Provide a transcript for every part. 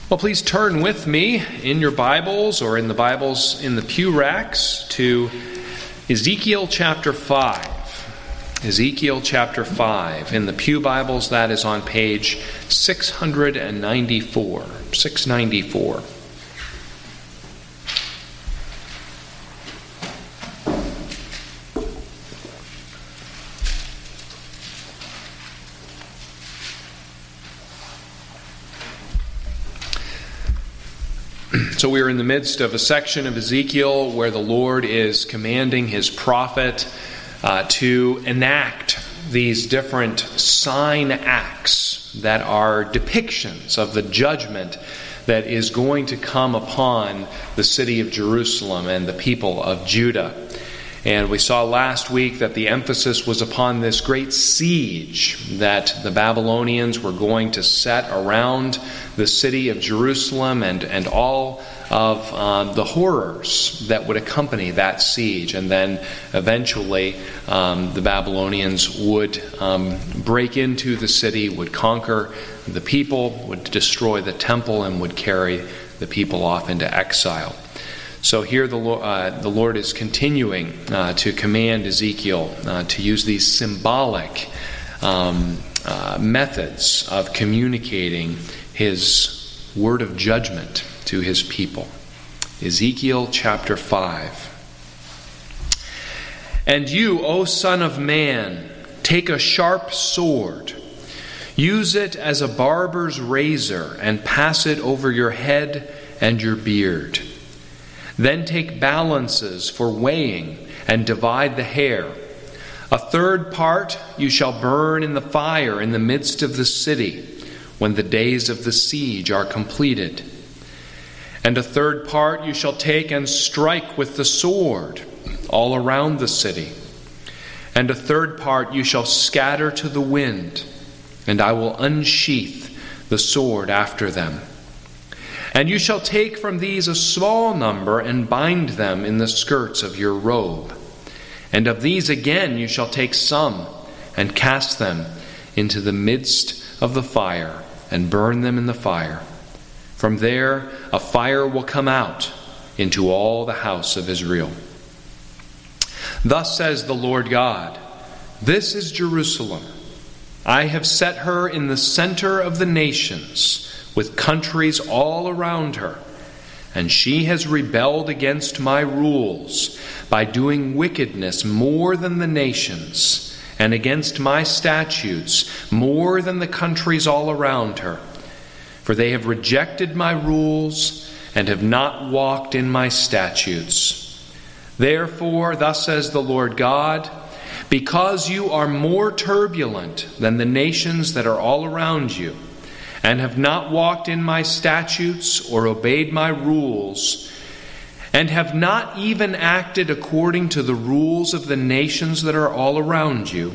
Well, please turn with me in your Bibles or in the Bibles in the pew racks to Ezekiel chapter 5. Ezekiel chapter 5. In the pew Bibles, that is on page 694. 694. So we are in the midst of a section of Ezekiel where the Lord is commanding his prophet to enact these different sign acts that are depictions of the judgment that is going to come upon the city of Jerusalem and the people of Judah. And we saw last week that the emphasis was upon this great siege that the Babylonians were going to set around the city of Jerusalem and all of the horrors that would accompany that siege. And then eventually the Babylonians would break into the city, would conquer the people, would destroy the temple, and would carry the people off into exile. So here the Lord is continuing to command Ezekiel to use these symbolic methods of communicating his word of judgment to his people. Ezekiel chapter 5. And you, O son of man, take a sharp sword, use it as a barber's razor, and pass it over your head and your beard. Then take balances for weighing and divide the hair. A third part you shall burn in the fire in the midst of the city when the days of the siege are completed. And a third part you shall take and strike with the sword all around the city. And a third part you shall scatter to the wind, and I will unsheath the sword after them. And you shall take from these a small number and bind them in the skirts of your robe. And of these again you shall take some and cast them into the midst of the fire and burn them in the fire. From there a fire will come out into all the house of Israel. Thus says the Lord God, this is Jerusalem. I have set her in the center of the nations, with countries all around her, and she has rebelled against my rules by doing wickedness more than the nations, and against my statutes more than the countries all around her. For they have rejected my rules and have not walked in my statutes. Therefore, thus says the Lord God, because you are more turbulent than the nations that are all around you, and have not walked in my statutes or obeyed my rules, and have not even acted according to the rules of the nations that are all around you.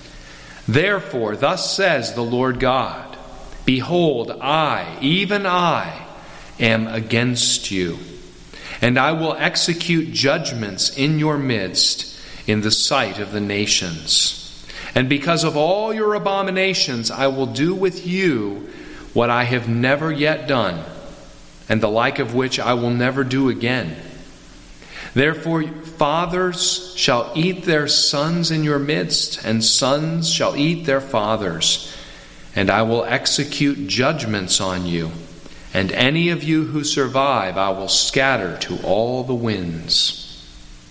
Therefore, thus says the Lord God, behold, I, even I, am against you, and I will execute judgments in your midst in the sight of the nations. And because of all your abominations, I will do with you what I have never yet done, and the like of which I will never do again. Therefore, fathers shall eat their sons in your midst, and sons shall eat their fathers. And I will execute judgments on you, and any of you who survive I will scatter to all the winds.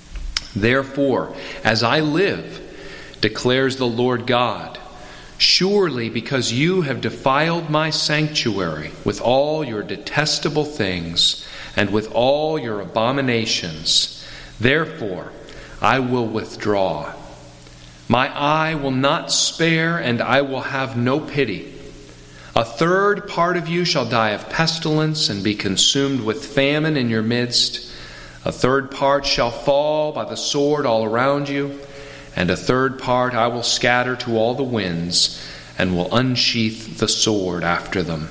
Therefore, as I live, declares the Lord God, surely because you have defiled my sanctuary with all your detestable things and with all your abominations, therefore I will withdraw. My eye will not spare, and I will have no pity. A third part of you shall die of pestilence and be consumed with famine in your midst. A third part shall fall by the sword all around you, and a third part I will scatter to all the winds, and will unsheath the sword after them.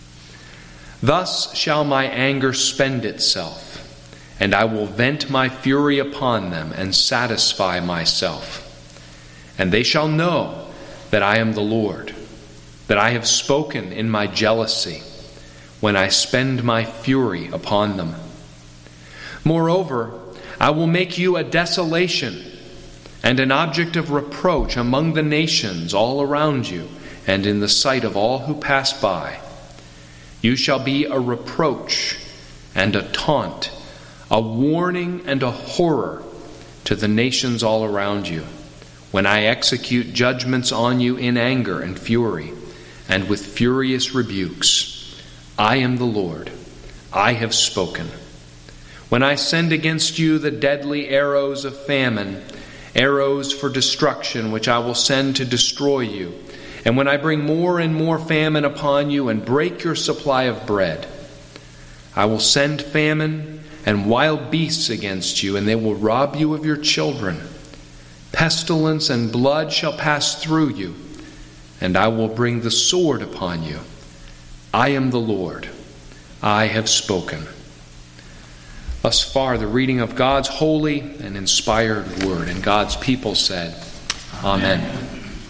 Thus shall my anger spend itself, and I will vent my fury upon them and satisfy myself. And they shall know that I am the Lord, that I have spoken in my jealousy. when I spend my fury upon them. Moreover, I will make you a desolation and an object of reproach among the nations all around you and in the sight of all who pass by. You shall be a reproach and a taunt, a warning and a horror to the nations all around you, when I execute judgments on you in anger and fury, and with furious rebukes. I am the Lord. I have spoken. When I send against you the deadly arrows of famine, arrows for destruction, which I will send to destroy you, and when I bring more and more famine upon you and break your supply of bread, I will send famine and wild beasts against you, and they will rob you of your children. Pestilence and blood shall pass through you, and I will bring the sword upon you. I am the Lord. I have spoken. Thus far, the reading of God's holy and inspired word. And God's people said, Amen.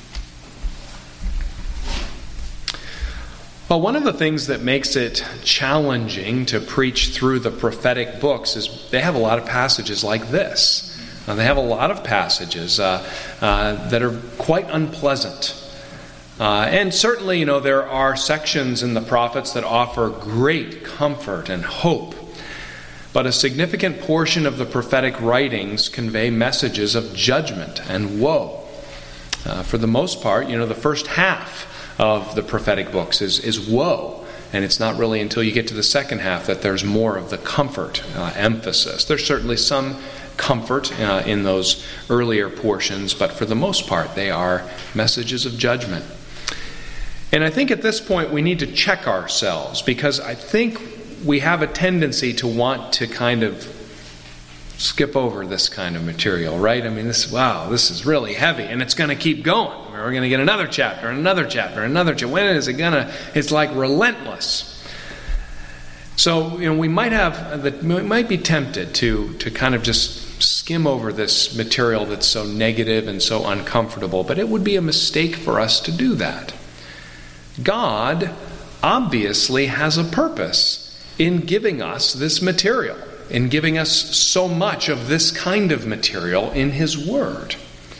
Well, one of the things that makes it challenging to preach through the prophetic books is they have a lot of passages like this. They have a lot of passages that are quite unpleasant. And certainly, there are sections in the prophets that offer great comfort and hope. But a significant portion of the prophetic writings convey messages of judgment and woe. For the most part, the first half of the prophetic books is woe. And it's not really until you get to the second half that there's more of the comfort emphasis. There's certainly some comfort in those earlier portions, but for the most part, they are messages of judgment. And I think at this point we need to check ourselves, because I think we have a tendency to want to kind of skip over this kind of material, right? I mean, this is really heavy, and it's going to keep going. We're going to get another chapter, another chapter, another chapter. When is it going to? It's like relentless. So, we might be tempted to kind of just skim over this material that's so negative and so uncomfortable, but it would be a mistake for us to do that. God obviously has a purpose in giving us this material, in giving us so much of this kind of material in His Word.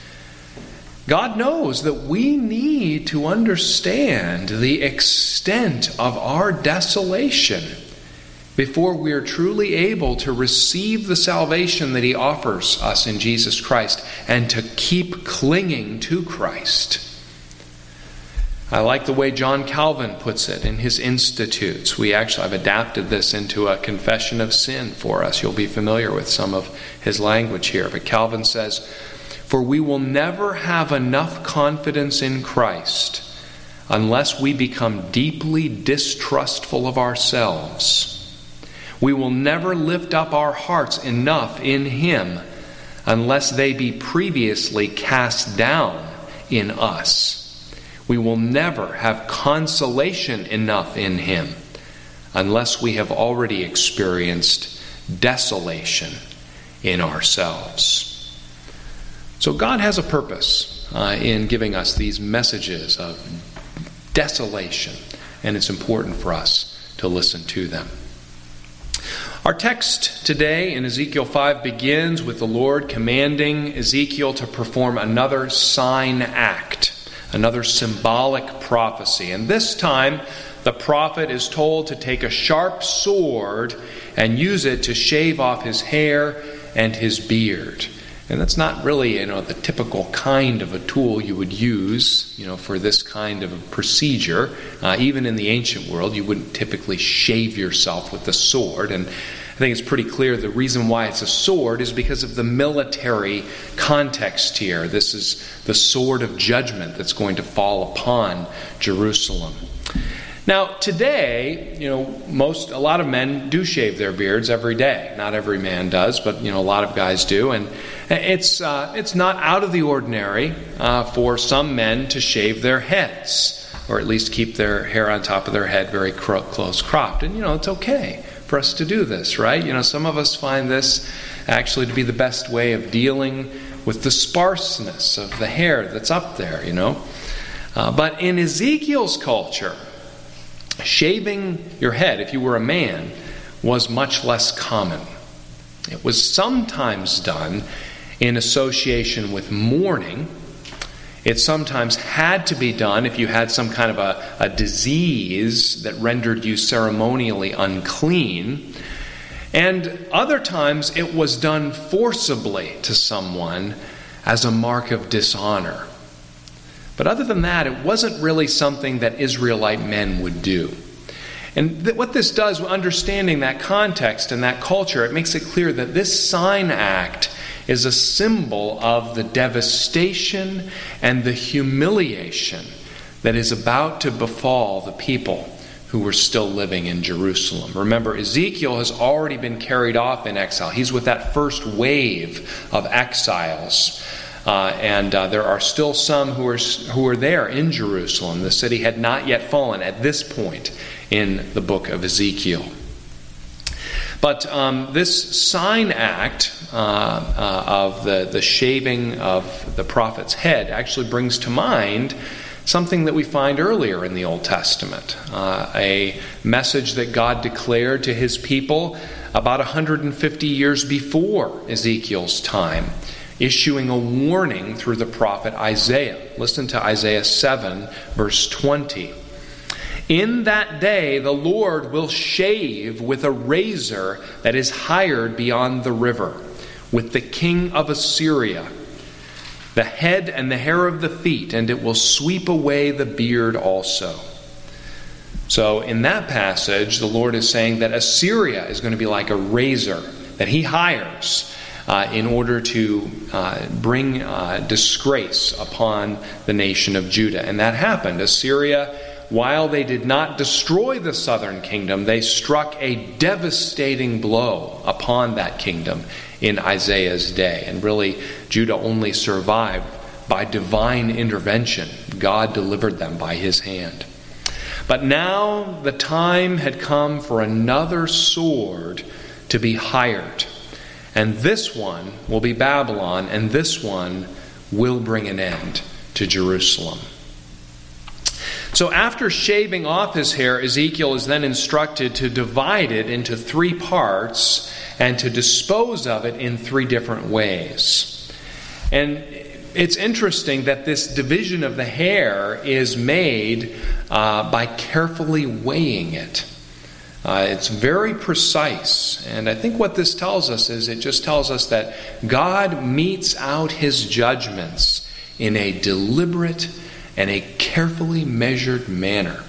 God knows that we need to understand the extent of our desolation before we are truly able to receive the salvation that He offers us in Jesus Christ and to keep clinging to Christ. I like the way John Calvin puts it in his Institutes. I've adapted this into a confession of sin for us. You'll be familiar with some of his language here. But Calvin says, "For we will never have enough confidence in Christ unless we become deeply distrustful of ourselves. We will never lift up our hearts enough in Him unless they be previously cast down in us. We will never have consolation enough in Him unless we have already experienced desolation in ourselves." So God has a purpose in giving us these messages of desolation, and it's important for us to listen to them. Our text today in Ezekiel 5 begins with the Lord commanding Ezekiel to perform another sign act, another symbolic prophecy. And this time, the prophet is told to take a sharp sword and use it to shave off his hair and his beard. And that's not really, the typical kind of a tool you would use, for this kind of a procedure. Even in the ancient world, you wouldn't typically shave yourself with a sword. And I think it's pretty clear the reason why it's a sword is because of the military context here. This is the sword of judgment that's going to fall upon Jerusalem. Now, today, a lot of men do shave their beards every day. Not every man does, but a lot of guys do, and it's not out of the ordinary for some men to shave their heads, or at least keep their hair on top of their head very close cropped. And it's okay for us to do this, right? Some of us find this actually to be the best way of dealing with the sparseness of the hair that's up there. But in Ezekiel's culture, shaving your head, if you were a man, was much less common. It was sometimes done in association with mourning. It sometimes had to be done if you had some kind of a disease that rendered you ceremonially unclean. And other times it was done forcibly to someone as a mark of dishonor. But other than that, it wasn't really something that Israelite men would do. And what this does, understanding that context and that culture, it makes it clear that this sign act is a symbol of the devastation and the humiliation that is about to befall the people who were still living in Jerusalem. Remember, Ezekiel has already been carried off in exile. He's with that first wave of exiles. And there are still some who are there in Jerusalem. The city had not yet fallen at this point in the book of Ezekiel. But this sign act of the shaving of the prophet's head actually brings to mind something that we find earlier in the Old Testament, a message that God declared to his people about 150 years before Ezekiel's time, issuing a warning through the prophet Isaiah. Listen to Isaiah 7, verse 20. In that day the Lord will shave with a razor that is hired beyond the river, with the king of Assyria, the head and the hair of the feet, and it will sweep away the beard also. So in that passage, the Lord is saying that Assyria is going to be like a razor that he hires in order to bring disgrace upon the nation of Judah. And that happened. Assyria, while they did not destroy the southern kingdom, they struck a devastating blow upon that kingdom in Isaiah's day. And really, Judah only survived by divine intervention. God delivered them by his hand. But now the time had come for another sword to be hired. And this one will be Babylon, and this one will bring an end to Jerusalem. So after shaving off his hair, Ezekiel is then instructed to divide it into 3 parts and to dispose of it in 3 different ways. And it's interesting that this division of the hair is made by carefully weighing it. It's very precise. And I think what this tells us is it just tells us that God metes out his judgments in a deliberate and a carefully measured manner.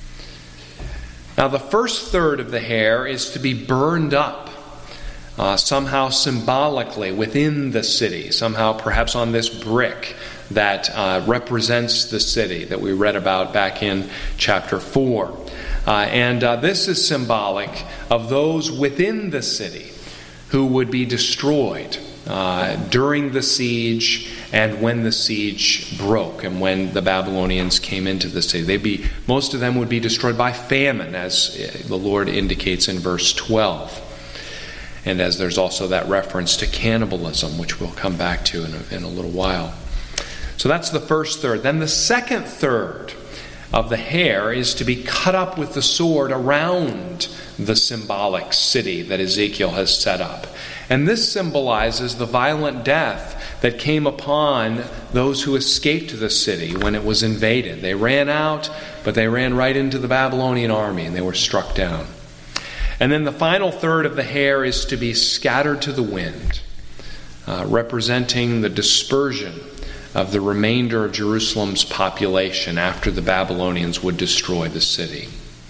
Now, the first third of the hair is to be burned up, somehow symbolically within the city, somehow perhaps on this brick that represents the city that we read about back in chapter 4. And this is symbolic of those within the city who would be destroyed during the siege and when the siege broke and when the Babylonians came into the city. Most of them would be destroyed by famine, as the Lord indicates in verse 12. And as there's also that reference to cannibalism, which we'll come back to in a little while. So that's the first third. Then the second third of the hair is to be cut up with the sword around the symbolic city that Ezekiel has set up. And this symbolizes the violent death that came upon those who escaped the city when it was invaded. They ran out, but they ran right into the Babylonian army and they were struck down. And then the final third of the hair is to be scattered to the wind, representing the dispersion of the remainder of Jerusalem's population after the Babylonians would destroy the city.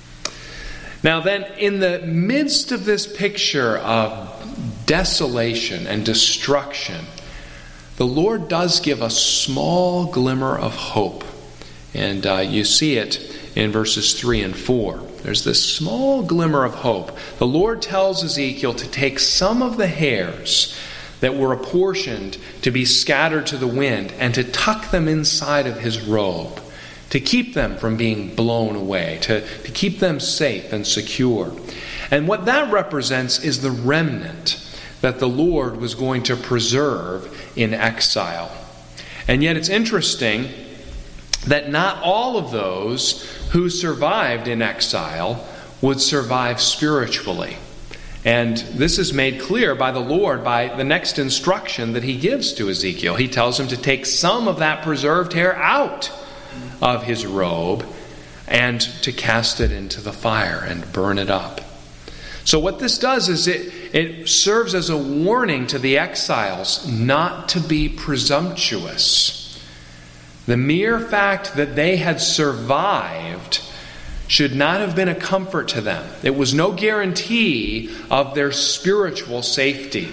Now then, in the midst of this picture of desolation and destruction, the Lord does give a small glimmer of hope. And you see it in verses 3 and 4. There's this small glimmer of hope. The Lord tells Ezekiel to take some of the hairs that were apportioned to be scattered to the wind and to tuck them inside of his robe, to keep them from being blown away, to keep them safe and secure. And what that represents is the remnant that the Lord was going to preserve in exile. And yet it's interesting that not all of those who survived in exile would survive spiritually. And this is made clear by the Lord by the next instruction that he gives to Ezekiel. He tells him to take some of that preserved hair out of his robe and to cast it into the fire and burn it up. So what this does is it serves as a warning to the exiles not to be presumptuous. The mere fact that they had survived should not have been a comfort to them. It was no guarantee of their spiritual safety.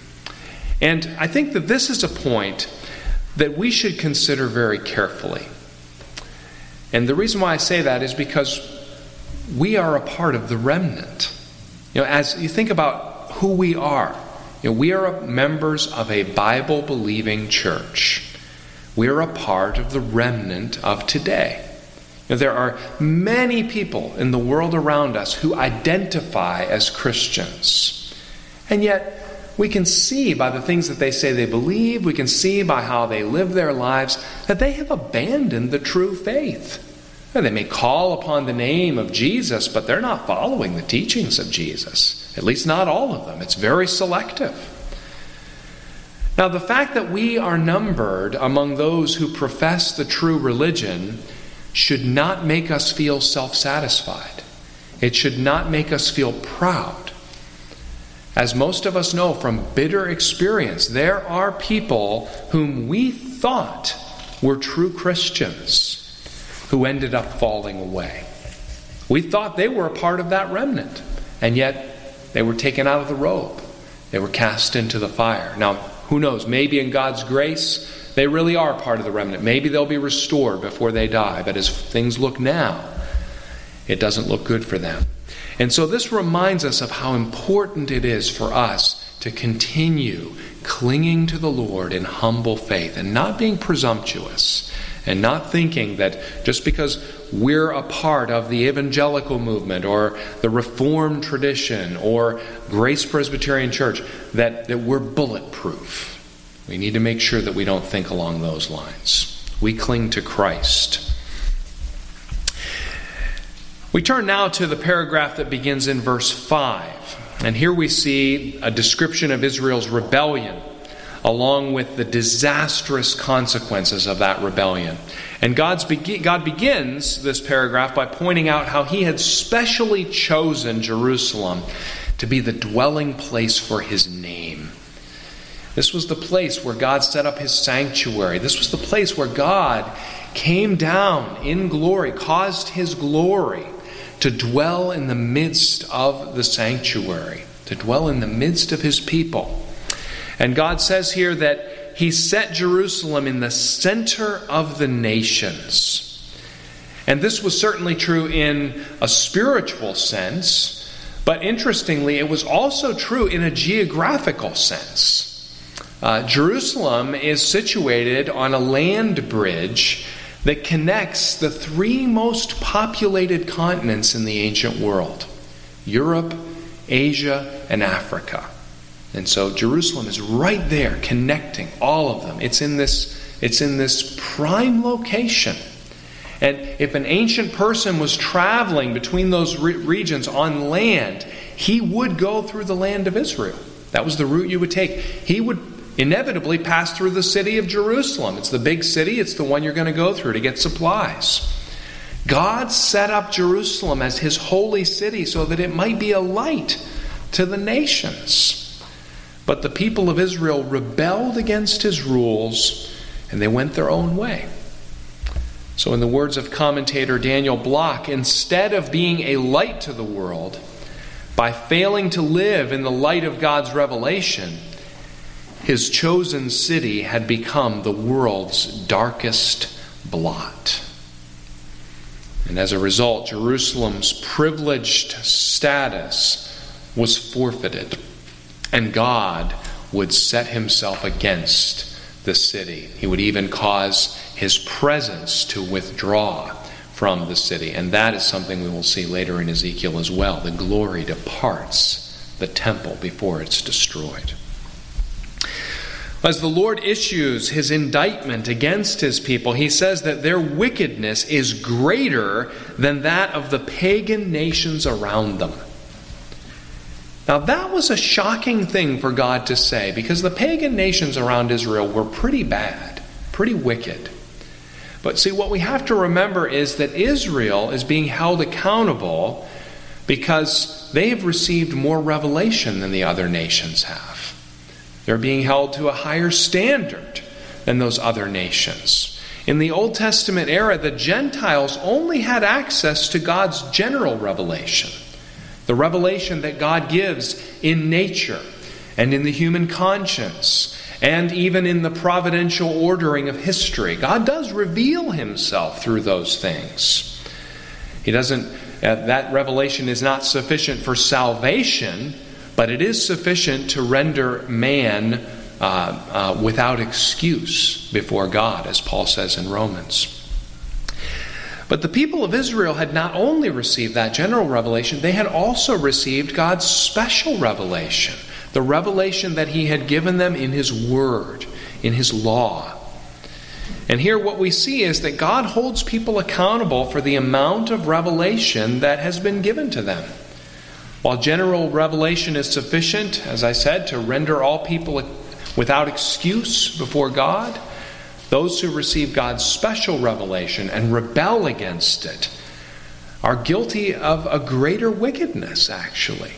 And I think that this is a point that we should consider very carefully. And the reason why I say that is because we are a part of the remnant. As you think about who we are, we are members of a Bible-believing church. We are a part of the remnant of today. There are many people in the world around us who identify as Christians. And yet, we can see by the things that they say they believe, we can see by how they live their lives, that they have abandoned the true faith. They may call upon the name of Jesus, but they're not following the teachings of Jesus. At least not all of them. It's very selective. Now, the fact that we are numbered among those who profess the true religion should not make us feel self-satisfied. It should not make us feel proud. As most of us know from bitter experience, there are people whom we thought were true Christians who ended up falling away. We thought they were a part of that remnant, and yet they were taken out of the robe. They were cast into the fire. Now, who knows? Maybe in God's grace, they really are part of the remnant. Maybe they'll be restored before they die. But as things look now, it doesn't look good for them. And so this reminds us of how important it is for us to continue clinging to the Lord in humble faith and not being presumptuous and not thinking that just because we're a part of the evangelical movement or the Reformed tradition or Grace Presbyterian Church that we're bulletproof. We need to make sure that we don't think along those lines. We cling to Christ. We turn now to the paragraph that begins in verse 5. And here we see a description of Israel's rebellion, along with the disastrous consequences of that rebellion. And God begins this paragraph by pointing out how he had specially chosen Jerusalem to be the dwelling place for his name. This was the place where God set up his sanctuary. This was the place where God came down in glory, caused his glory to dwell in the midst of the sanctuary, to dwell in the midst of his people. And God says here that he set Jerusalem in the center of the nations. And this was certainly true in a spiritual sense, but interestingly, it was also true in a geographical sense. Jerusalem is situated on a land bridge that connects the three most populated continents in the ancient world: Europe, Asia, and Africa. And so Jerusalem is right there connecting all of them. It's in this prime location. And if an ancient person was traveling between those regions on land, he would go through the land of Israel. That was the route you would take. He would inevitably pass through the city of Jerusalem. It's the big city. It's the one you're going to go through to get supplies. God set up Jerusalem as his holy city so that it might be a light to the nations. But the people of Israel rebelled against his rules, and they went their own way. So in the words of commentator Daniel Block, instead of being a light to the world, by failing to live in the light of God's revelation, his chosen city had become the world's darkest blot. And as a result, Jerusalem's privileged status was forfeited, and God would set himself against the city. He would even cause his presence to withdraw from the city. And that is something we will see later in Ezekiel as well. The glory departs the temple before it's destroyed. As the Lord issues his indictment against his people, he says that their wickedness is greater than that of the pagan nations around them. Now that was a shocking thing for God to say, because the pagan nations around Israel were pretty bad, pretty wicked. But see, what we have to remember is that Israel is being held accountable because they have received more revelation than the other nations have. They're being held to a higher standard than those other nations. In the Old Testament era, the Gentiles only had access to God's general revelation, the revelation that God gives in nature and in the human conscience and even in the providential ordering of history. God does reveal himself through those things. That revelation is not sufficient for salvation, but it is sufficient to render man without excuse before God, as Paul says in Romans. But the people of Israel had not only received that general revelation, they had also received God's special revelation, the revelation that he had given them in his word, in his law. And here what we see is that God holds people accountable for the amount of revelation that has been given to them. While general revelation is sufficient, as I said, to render all people without excuse before God, those who receive God's special revelation and rebel against it are guilty of a greater wickedness, actually.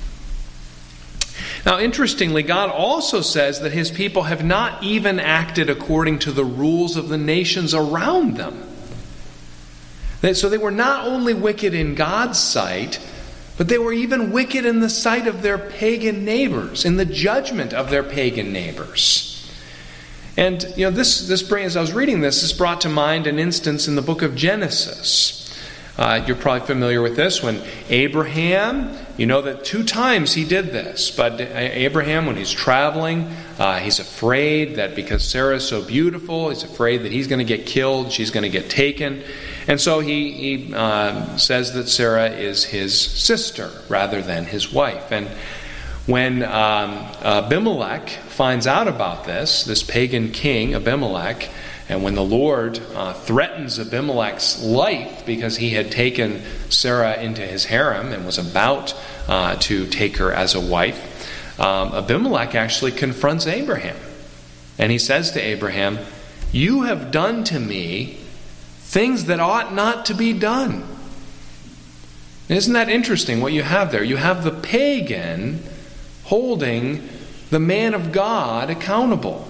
Now, interestingly, God also says that his people have not even acted according to the rules of the nations around them. So they were not only wicked in God's sight, but they were even wicked in the sight of their pagan neighbors, in the judgment of their pagan neighbors. And, this brings, as I was reading this brought to mind an instance in the book of Genesis. You're probably familiar with this. When Abraham, you know that 2 times he did this. But Abraham, when he's traveling, he's afraid that because Sarah is so beautiful, he's afraid that he's going to get killed, she's going to get taken. And so he says that Sarah is his sister rather than his wife. And when Abimelech finds out about this pagan king Abimelech, and when the Lord threatens Abimelech's life because he had taken Sarah into his harem and was about to take her as a wife, Abimelech actually confronts Abraham. And he says to Abraham, "You have done to me things that ought not to be done." Isn't that interesting what you have there? You have the pagan holding the man of God accountable.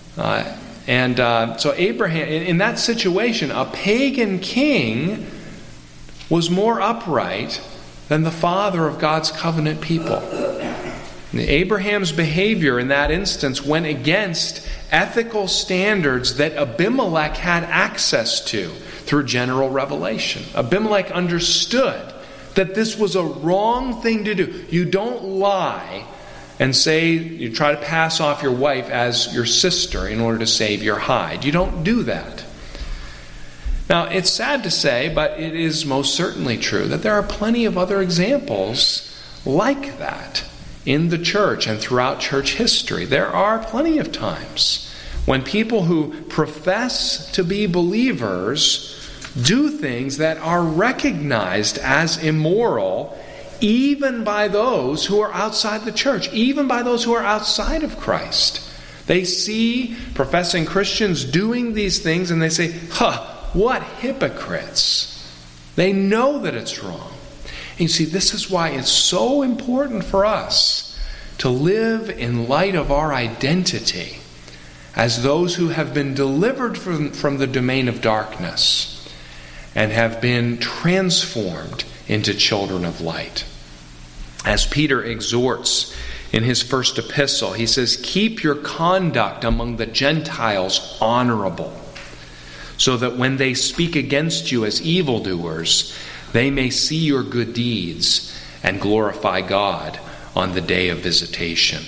So Abraham, in that situation, a pagan king was more upright than the father of God's covenant people. Abraham's behavior in that instance went against ethical standards that Abimelech had access to through general revelation. Abimelech understood that this was a wrong thing to do. You don't lie and say you try to pass off your wife as your sister in order to save your hide. You don't do that. Now, it's sad to say, but it is most certainly true that there are plenty of other examples like that in the church and throughout church history. There are plenty of times when people who profess to be believers do things that are recognized as immoral even by those who are outside the church, even by those who are outside of Christ. They see professing Christians doing these things and they say, what hypocrites. They know that it's wrong. And you see, this is why it's so important for us to live in light of our identity as those who have been delivered from the domain of darkness and have been transformed into children of light. As Peter exhorts in his first epistle, he says, "Keep your conduct among the Gentiles honorable, so that when they speak against you as evildoers, they may see your good deeds and glorify God on the day of visitation."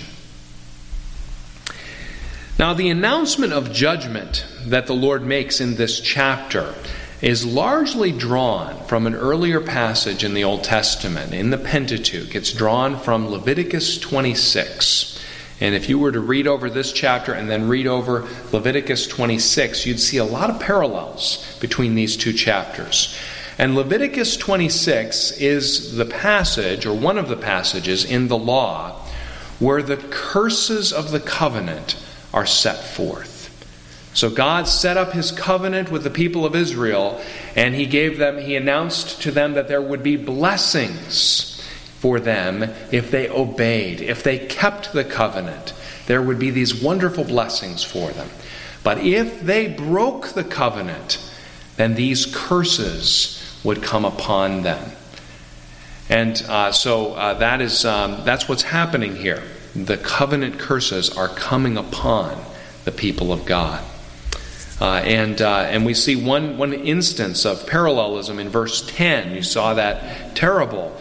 Now, the announcement of judgment that the Lord makes in this chapter is largely drawn from an earlier passage in the Old Testament, in the Pentateuch. It's drawn from Leviticus 26. And if you were to read over this chapter and then read over Leviticus 26, you'd see a lot of parallels between these two chapters. And Leviticus 26 is the passage, or one of the passages in the law, where the curses of the covenant are set forth. So God set up his covenant with the people of Israel, and he announced to them that there would be blessings for them if they obeyed, if they kept the covenant. There would be these wonderful blessings for them. But if they broke the covenant, then these curses would come upon them. And that's what's happening here. The covenant curses are coming upon the people of God. And we see one instance of parallelism in verse 10. You saw that terrible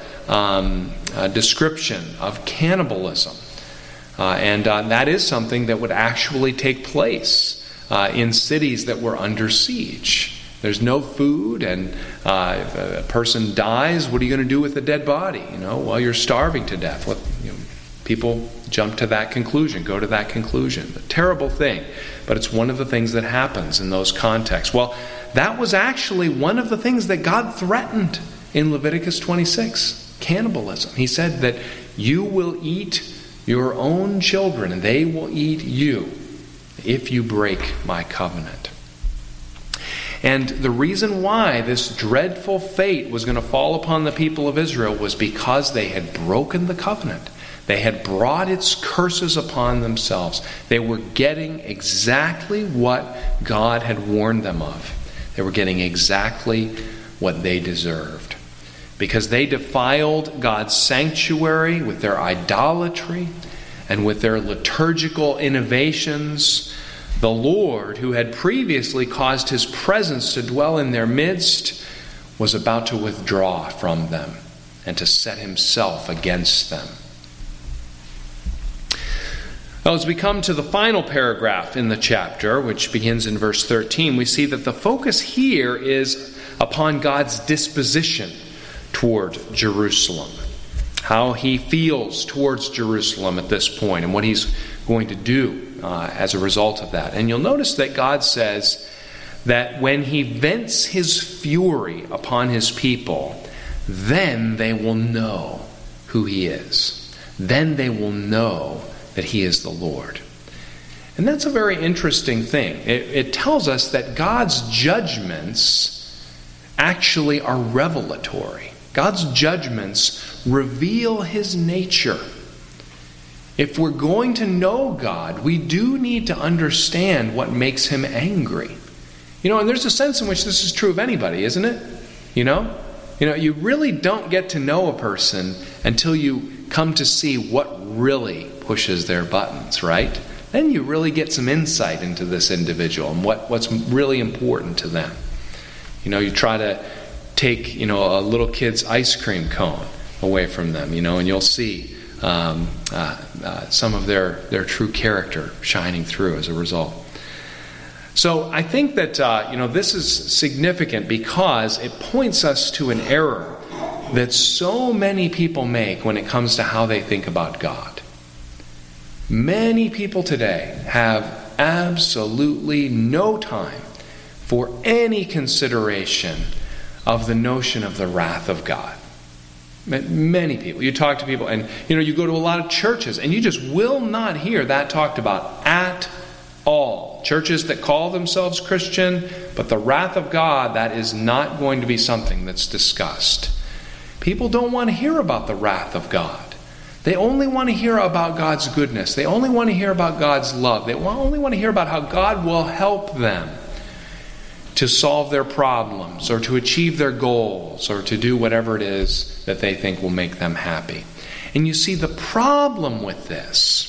description of cannibalism. And that is something that would actually take place in cities that were under siege. There's no food, and if a person dies, what are you going to do with a dead body? Well, you're starving to death. People jump to that conclusion, go to that conclusion. A terrible thing, but it's one of the things that happens in those contexts. Well, that was actually one of the things that God threatened in Leviticus 26, cannibalism. He said that you will eat your own children, and they will eat you if you break my covenant. And the reason why this dreadful fate was going to fall upon the people of Israel was because they had broken the covenant. They had brought its curses upon themselves. They were getting exactly what God had warned them of. They were getting exactly what they deserved. Because they defiled God's sanctuary with their idolatry and with their liturgical innovations, the Lord, who had previously caused his presence to dwell in their midst, was about to withdraw from them and to set himself against them. Well, as we come to the final paragraph in the chapter, which begins in verse 13, we see that the focus here is upon God's disposition toward Jerusalem. How he feels towards Jerusalem at this point and what he's going to do as a result of that. And you'll notice that God says that when he vents his fury upon his people, then they will know who he is. Then they will know that he is the Lord. And that's a very interesting thing. It tells us that God's judgments actually are revelatory. God's judgments reveal his nature. If we're going to know God, we do need to understand what makes him angry. And there's a sense in which this is true of anybody, isn't it? You really don't get to know a person until you come to see what really pushes their buttons, right? Then you really get some insight into this individual and what's really important to them. You try to take, a little kid's ice cream cone away from them, and you'll see some of their true character shining through as a result. So I think that this is significant because it points us to an error that so many people make when it comes to how they think about God. Many people today have absolutely no time for any consideration of the notion of the wrath of God. Many people. You talk to people and you go to a lot of churches and you just will not hear that talked about at all. Churches that call themselves Christian, but the wrath of God, that is not going to be something that's discussed. People don't want to hear about the wrath of God. They only want to hear about God's goodness. They only want to hear about God's love. They only want to hear about how God will help them to solve their problems or to achieve their goals or to do whatever it is that they think will make them happy. And you see, the problem with this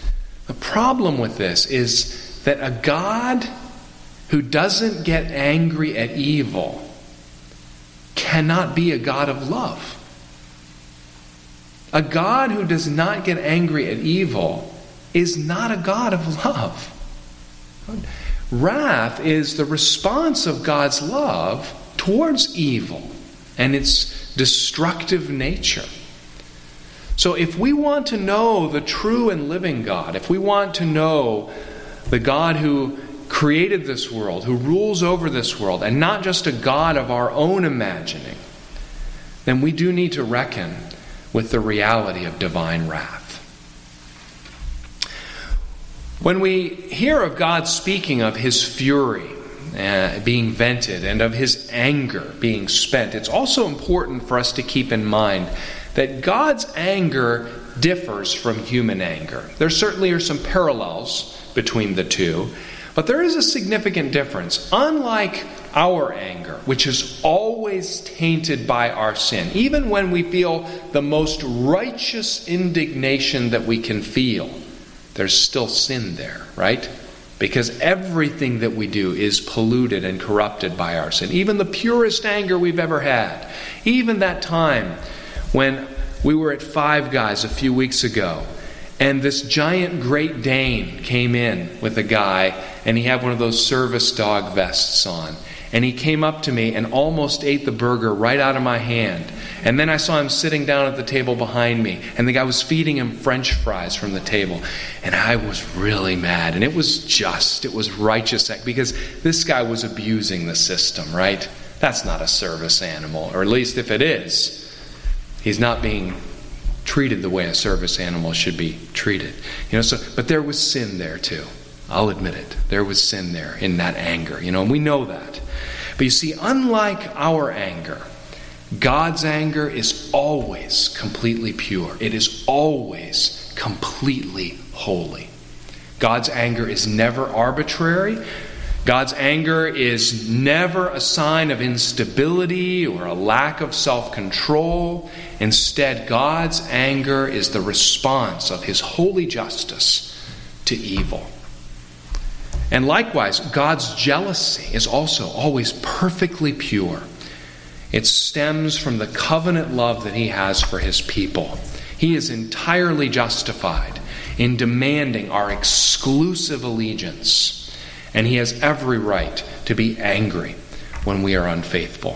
is that a God who doesn't get angry at evil cannot be a God of love. A God who does not get angry at evil is not a God of love. Wrath is the response of God's love towards evil and its destructive nature. So if we want to know the true and living God, if we want to know the God who created this world, who rules over this world, and not just a God of our own imagining, then we do need to reckon with the reality of divine wrath. When we hear of God speaking of his fury being vented and of his anger being spent, it's also important for us to keep in mind that God's anger differs from human anger. There certainly are some parallels between the two, but there is a significant difference. Unlike our anger, which is always tainted by our sin, even when we feel the most righteous indignation that we can feel, there's still sin there, right? Because everything that we do is polluted and corrupted by our sin. Even the purest anger we've ever had. Even that time when we were at Five Guys a few weeks ago, and this giant Great Dane came in with a guy, and he had one of those service dog vests on. And he came up to me and almost ate the burger right out of my hand. And then I saw him sitting down at the table behind me, and the guy was feeding him French fries from the table. And I was really mad. And it was just, it was righteous, because this guy was abusing the system, right? That's not a service animal, or at least if it is, he's not being treated the way a service animal should be treated. But there was sin there too. I'll admit it. There was sin there in that anger, and we know that. But you see, unlike our anger, God's anger is always completely pure. It is always completely holy. God's anger is never arbitrary. God's anger is never a sign of instability or a lack of self-control. Instead, God's anger is the response of his holy justice to evil. And likewise, God's jealousy is also always perfectly pure. It stems from the covenant love that he has for his people. He is entirely justified in demanding our exclusive allegiance, and he has every right to be angry when we are unfaithful.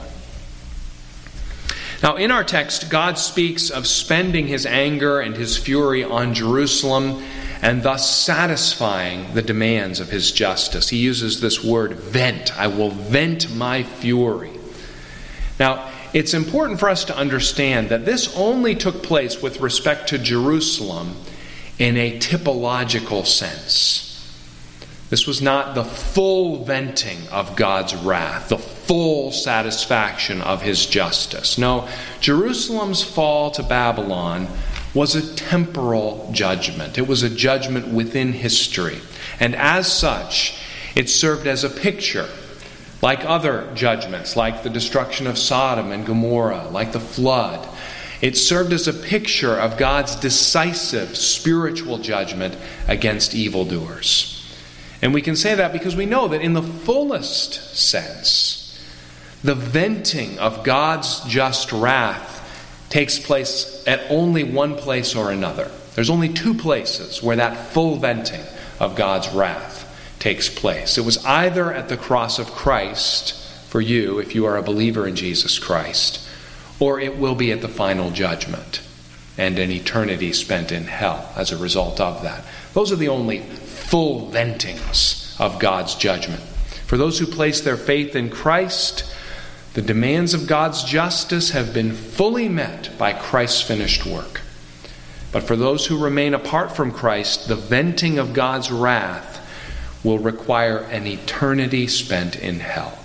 Now, in our text, God speaks of spending his anger and his fury on Jerusalem and thus satisfying the demands of his justice. He uses this word, vent. I will vent my fury. Now, it's important for us to understand that this only took place with respect to Jerusalem in a typological sense. This was not the full venting of God's wrath, the full satisfaction of his justice. No, Jerusalem's fall to Babylon was a temporal judgment. It was a judgment within history. And as such, it served as a picture, like other judgments, like the destruction of Sodom and Gomorrah, like the flood. It served as a picture of God's decisive spiritual judgment against evildoers. And we can say that because we know that in the fullest sense, the venting of God's just wrath takes place at only one place or another. There's only two places where that full venting of God's wrath takes place. It was either at the cross of Christ for you, if you are a believer in Jesus Christ, or it will be at the final judgment and an eternity spent in hell as a result of that. Those are the only full ventings of God's judgment. For those who place their faith in Christ, the demands of God's justice have been fully met by Christ's finished work. But for those who remain apart from Christ, the venting of God's wrath will require an eternity spent in hell.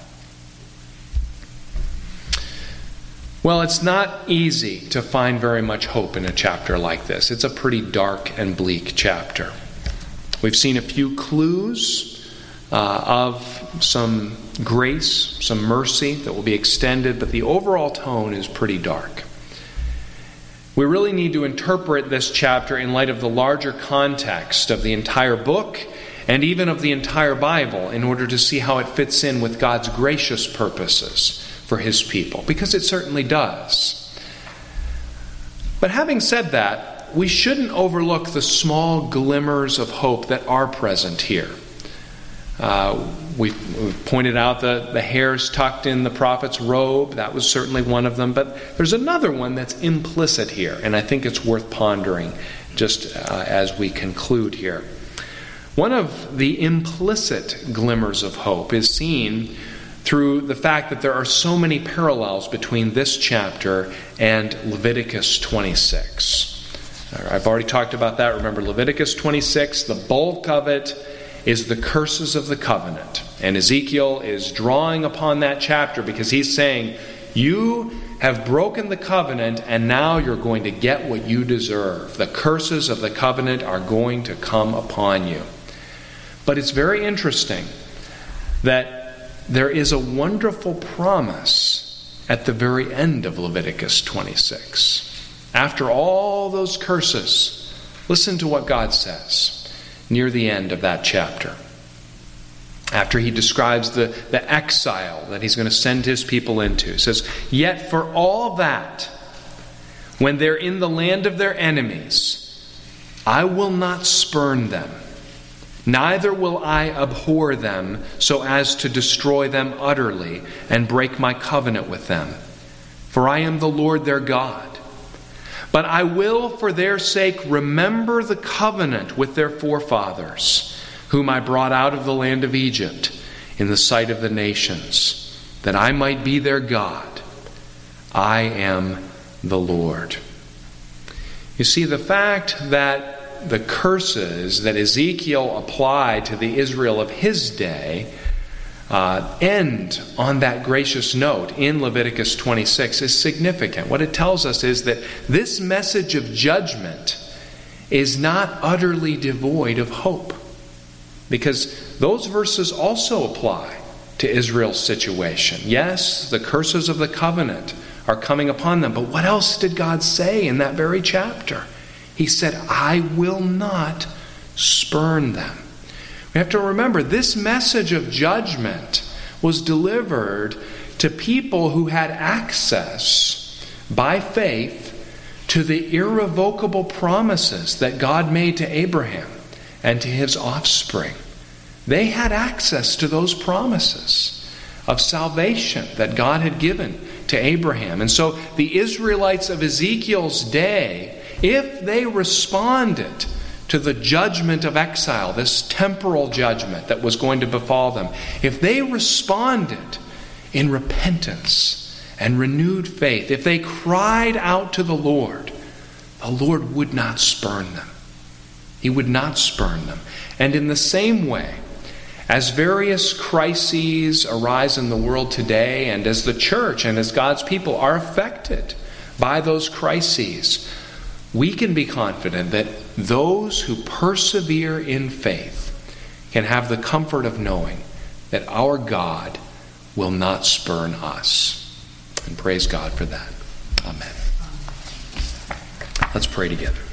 Well, it's not easy to find very much hope in a chapter like this. It's a pretty dark and bleak chapter. We've seen a few clues of some grace, some mercy that will be extended, but the overall tone is pretty dark. We really need to interpret this chapter in light of the larger context of the entire book and even of the entire Bible in order to see how it fits in with God's gracious purposes for his people, because it certainly does. But having said that, we shouldn't overlook the small glimmers of hope that are present here. We've pointed out the hairs tucked in the prophet's robe. That was certainly one of them. But there's another one that's implicit here, and I think it's worth pondering just as we conclude here. One of the implicit glimmers of hope is seen through the fact that there are so many parallels between this chapter and Leviticus 26. I've already talked about that. Remember, Leviticus 26, the bulk of it is the curses of the covenant. And Ezekiel is drawing upon that chapter because he's saying, you have broken the covenant and now you're going to get what you deserve. The curses of the covenant are going to come upon you. But it's very interesting that there is a wonderful promise at the very end of Leviticus 26. After all those curses, listen to what God says near the end of that chapter. After he describes the exile that he's going to send his people into. He says, yet for all that, when they're in the land of their enemies, I will not spurn them, neither will I abhor them so as to destroy them utterly and break my covenant with them. For I am the Lord their God. But I will, for their sake, remember the covenant with their forefathers, whom I brought out of the land of Egypt in the sight of the nations, that I might be their God. I am the Lord. You see, the fact that the curses that Ezekiel applied to the Israel of his day end on that gracious note in Leviticus 26 is significant. What it tells us is that this message of judgment is not utterly devoid of hope. Because those verses also apply to Israel's situation. Yes, the curses of the covenant are coming upon them. But what else did God say in that very chapter? He said, I will not spurn them. We have to remember, this message of judgment was delivered to people who had access by faith to the irrevocable promises that God made to Abraham and to his offspring. They had access to those promises of salvation that God had given to Abraham. And so the Israelites of Ezekiel's day, if they responded to the judgment of exile, this temporal judgment that was going to befall them, if they responded in repentance and renewed faith, if they cried out to the Lord would not spurn them. He would not spurn them. And in the same way, as various crises arise in the world today, and as the church and as God's people are affected by those crises, we can be confident that those who persevere in faith can have the comfort of knowing that our God will not spurn us. And praise God for that. Amen. Let's pray together.